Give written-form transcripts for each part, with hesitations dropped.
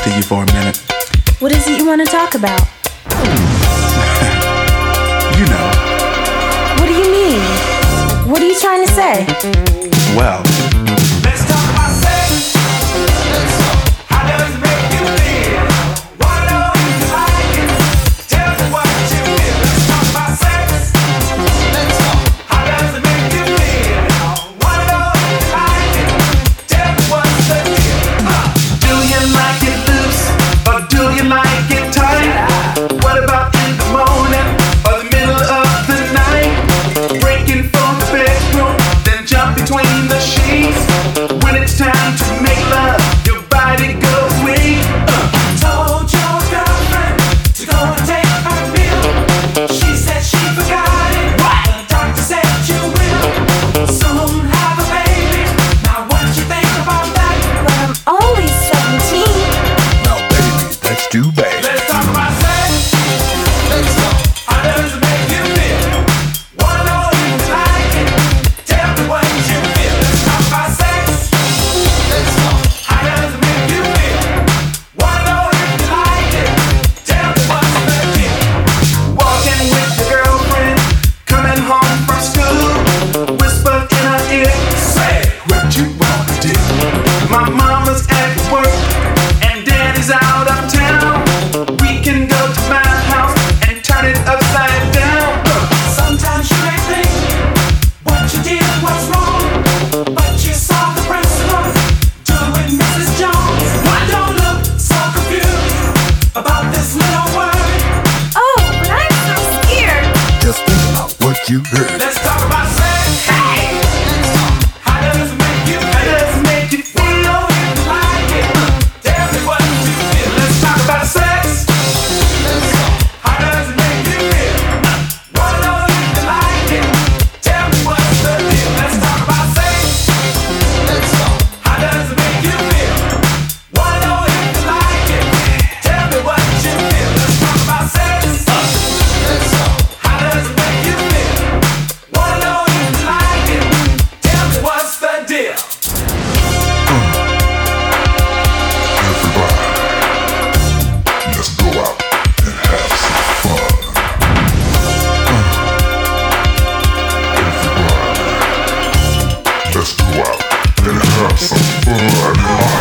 to you for a minute. What is it you want to talk about? You know. What do you mean? What are you trying to say? Well, Let's talk about sex. How does it make you feel? Wanna know if you like it? Tell me what you feel. Let's talk about sex. How does it make you feel? Wanna know if you like it? Tell me what's the deal. Do you like it loose or do you like it tight? What about in the morning or the middle of the night? Breaking from the bedroom, then jump between the sheets. When it's time to make love, your body goes weak. Told your girlfriend to go and take a pill. She said she forgot it. The doctor said you will soon have a baby. Now what you think about that? But I'm only 17. no, baby, that's too bad. Let's talk about sex. How does it make you feel? Wanna know if you like it? Tell me what you feel. Let's talk about sex. How does it make you feel? Wanna know if you like it? Tell me what's the deal. Walking with your girlfriend, coming home from school, whisper in her ear, say what you wanna do. My mama's at work and daddy's out of town. We can go to my house and turn it upside down. Sometimes you may think what you did was wrong, but you saw the principal doing Mrs. Jones. Why don't look so confused about this little word? Oh, but I'm so scared. Just think about what you heard. Let's talk about sex. Hey! How does it make you feel? How does it make you feel? If you like it, tell me what you feel. Let's talk about sex. How does it make you feel? Wanna know if you like it? Tell me what's the deal. Let's talk about sex. How does it make you feel? Wanna know if you like it? Tell me what you feel. Let's talk about sex. How does it make you feel? Wanna know if you like it? Tell me what's the deal. Everybody, let's go out and have some fun. Everybody, let's go out and have some fun.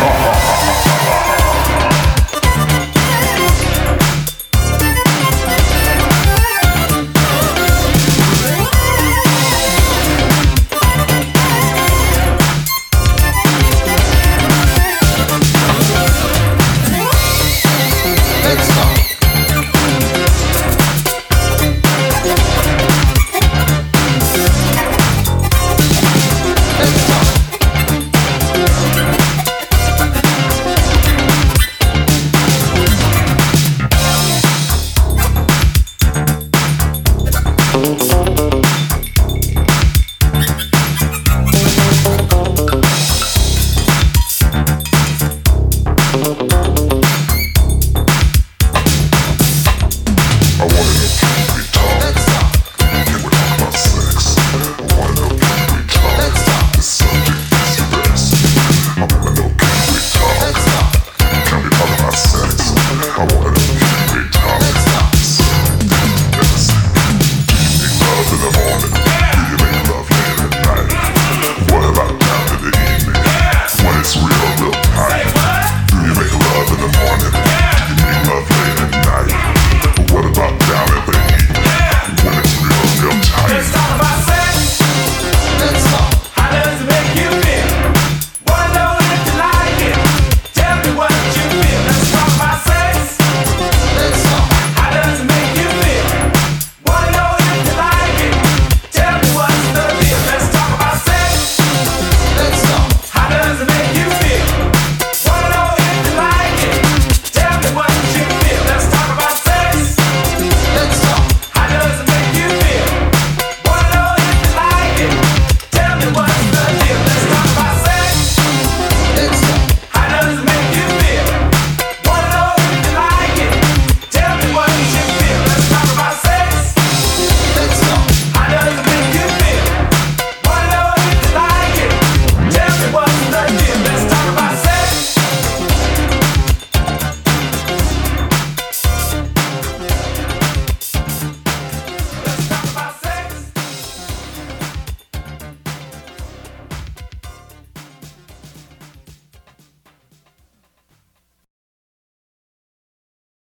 I wanna know can we talk? Can we talk about sex? I wanna know can we talk? The subject is rest. I wanna know can we talk? Can we talk about sex? I wanna know can we talk? Yes. Do you make love in the morning? Do you make love late at night? What about down in the evening? When it's real tight? Do you make love in the morning?